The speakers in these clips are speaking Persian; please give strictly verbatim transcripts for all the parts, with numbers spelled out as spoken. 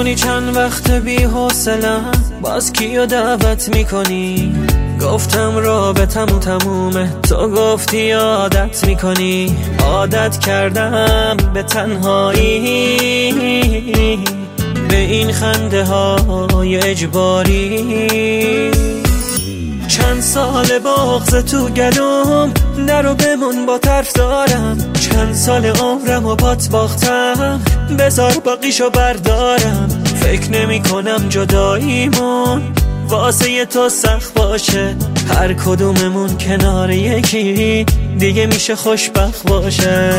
میدونی چند وقت بی حوصله‌ام، باز کیو دعوت میکنی؟ گفتم رابطمون تمومه، تو گفتی عادت میکنی. عادت کردم به تنهایی، به این خنده های اجباری. چند سال بغض تو گلوم، نرو بمون با طرف دارم. چند سال عمرم و بات باختم، بذار باقیشو بردارم. فکر نمی کنم جداییمون واسه تو سخت باشه، هر کدوممون کنار یکی دیگه میشه خوشبخت باشه.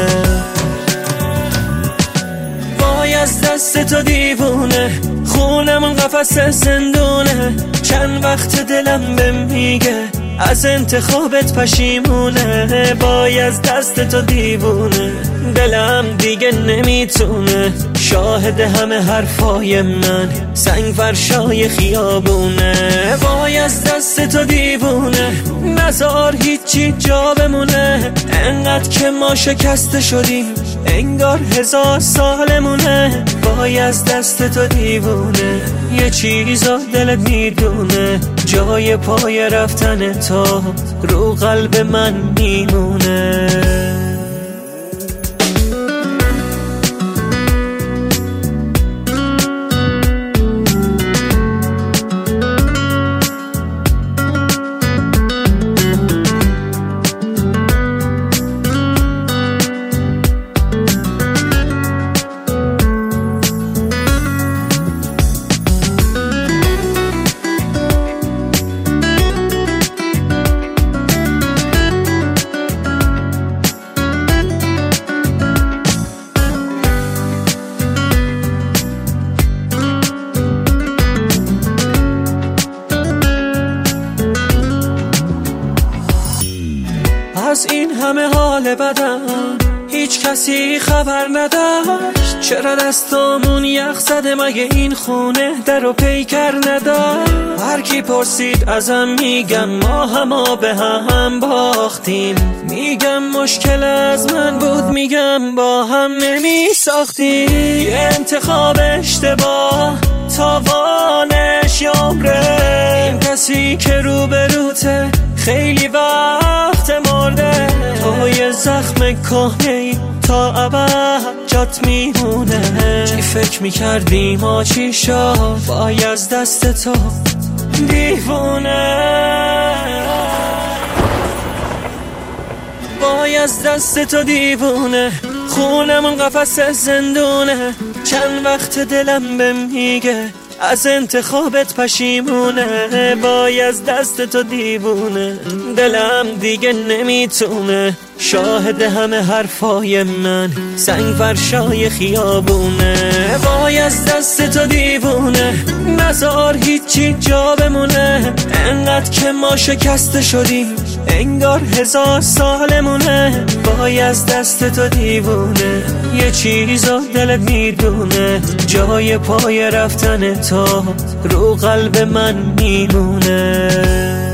وای از دست تو دیوونه، خونمون قفس زندونه. چند وقت دلم به میگه از انتخابت پشیمونه. وای از دست تو دیوونه، دلم دیگه نمیتونه. شاهد همه حرفای من سنگ فرشای خیابونه. وای از دست تو دیوونه، نزار هیچی جا بمونه. انقدر که ما شکسته شدیم انگار هزار سالمونه. وای از دست تو دیوونه، یه چیزا دلت میدونه. جای پای رفتن تو رو قلب من میمونه. از این همه حال بدم هیچ کسی خبر نداشت. چرا دستامون یخ زده، مگه این خونه در و پیکر نداشت؟ هر کی پرسید ازم میگم ما هما به هم باختیم. میگم مشکل از من بود، میگم با هم نمی ساختیم. یه انتخاب اشتباه تاوانش عمره. این کسی که روبروته خیلی وقت مرده. تو یه زخم کهنه‌ای تا ابد جات میمونه. چی فکر میکردی ما چی شد؟ وای از دست تو دیوونه. وای از دست تو دیوونه، خونمون قفس زندونه. چند وقت دلم به میگه از انتخابت پشیمونه. وای از دست تو دیوونه، دلم دیگه نمیتونه. شاهد همه حرفای من سنگ فرشای خیابونه. وای از دست تو دیوونه، نزار هیچی جا بمونه. انقدر که ما شکسته شدیم انگار هزار سالمونه. وای از دست تو دیوونه، یه چیزا دلت میدونه. جای پای رفتن تو رو قلب من میمونه.